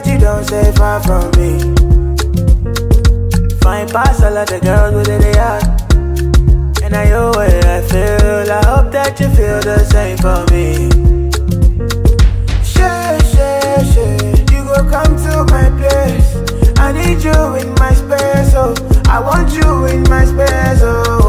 but you don't stay far from me. Fine past all of the girls with they are. And I know what I feel. I hope that you feel the same for me. You go come to my place. I need you in my space, oh. I want you in my space, oh.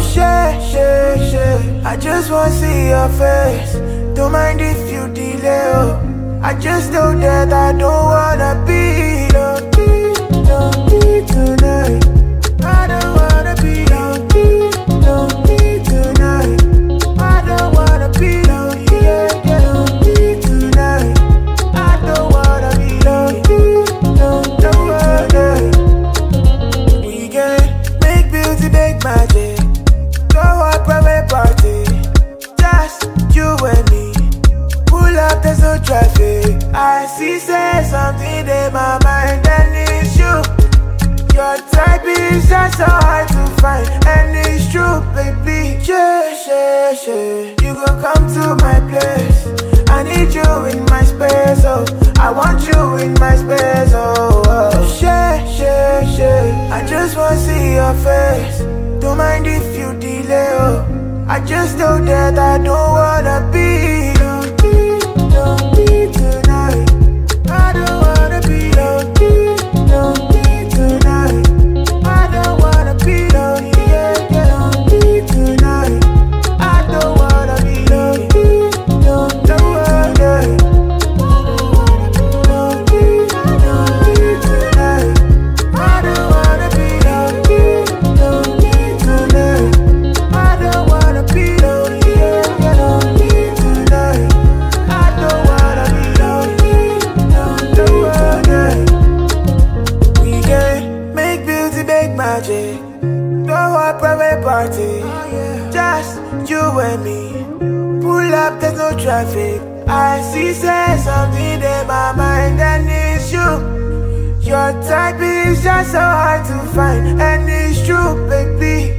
I just wanna see your face. Don't mind if you delay, oh. I just know that I don't wanna be lonely tonight. I don't wanna be lonely tonight. I don't wanna be lonely tonight. I don't wanna be lonely tonight. We can make beauty, make magic. Go a private party, just you and me. Pull up, there's no traffic. I see, say something in my mind, and it's you. Your type is just so hard to find, and it's true, baby. You gon' come to my place. I need you in my space, oh. I want you in my space, oh. I just wanna see your face. Don't mind if you delay, oh. I just know that I don't wanna be lonely tonight. I don't wanna be lonely tonight. I don't wanna be lonely tonight. I don't wanna be lonely tonight. I don't wanna be lonely tonight. I don't wanna be lonely tonight. I don't wanna be lonely tonight. We can make beauty, make magic. Throw a private party, just you and me. Pull up, there's no traffic. I see, say something in my mind, and it's you. Your type is just so hard to find, and it's true, baby.